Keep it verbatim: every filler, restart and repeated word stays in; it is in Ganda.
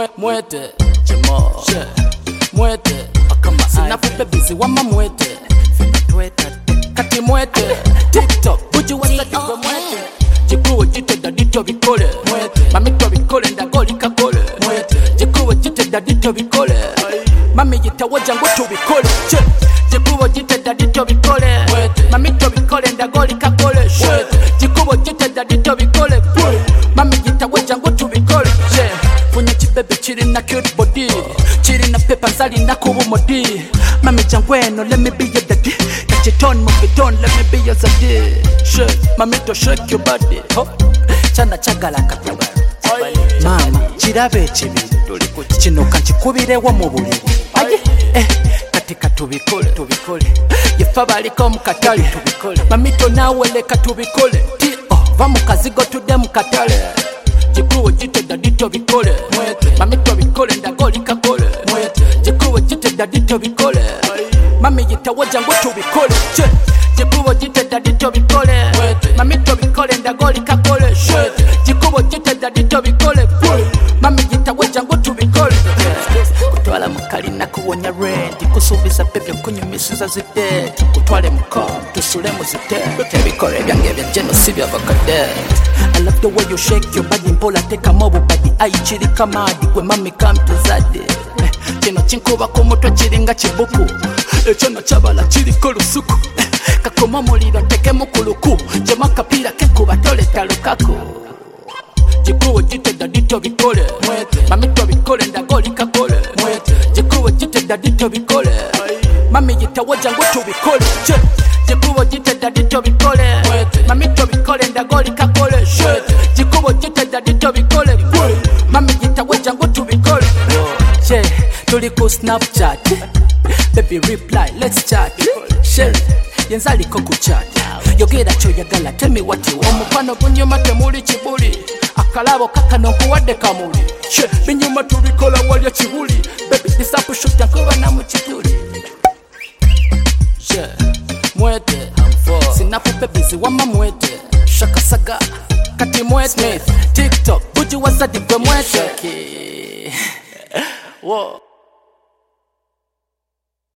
mwete Jamal mwete akama sinafupe busy wama mwete finatweta kati mwete TikTok buji wasati kwa mwete jikuwe jite dadito bikole mwete mamito bikole ndagoli kakole mwete jikuwe jite dadito bikole mami jitawaja ngutu bikole jikuwe jite dadito bikole mamito bikole ndagoli kakole jikuwe jite dadito bikole mami jitawaja ngutu bikole Funya chibebe chiri na cute body Chiri na pepa zali na kubu modi Mami jangweno let me be your daddy Catch it on move it on let me be your zaddy Shake, mami to shake your body ho Chana chagala katawa Mama, chirabe chibi Chino kanchikubire wa mubuli Aye, eh, katika tubikole Tubikole Yefabali komu katali Tubikole Mamito naweleka tubikole Ti, oh, vamu kazigo tude mkatale Jikuwe jite dadito bikole mamito bikole ndagoli kakole jikuwe jite dadito bikole mami jitawaja ngutu bikole jikuwe jite dadito bikole mamito bikole ndagoli kakole jikuwe jite dadito bikole mami jitawaja ngutu bikole kutwala mukali na kuwonya rendi kusubiza bebyo kunyumisiza zite kutwale muko tusule muzite bikole byange bya jeno sibya bakade I love the way you shake your body mpola teka mobu badi aichiri kamadi kwe mami kamtuzade Chino chinkuba kumuto chiringa chibuku Chono chabala chiriko lusuku Kakoma muliro teke mukuluku Jema kapira kekuba tole talukaku Jikuwe jite dadito bikole mamito bikole ndagoli kakole Jikuwe jite dadito bikole mami jitawaja ngutu bikole Jikuwe jite dadito bikole mamito bikole ndagoli kakole Jikuwe jite dadito bikole mami jitawaja ngutu bikole Che, tuli ku Snapchat Baby reply, let's chat Shell, yenzali ko kuchat Yogera cho yagala, tell me what you want Omupano kunyuma temuli chibuli Akalabo kakano kuwade kamuli She, binyuma tulikola wali ya chibuli Baby, disapu shukta kuwa na mchituli She, mwete Sinafupe busy wama mwete Shaka saga, kati mwete TikTok, buji wasadi kwe mwete Whoa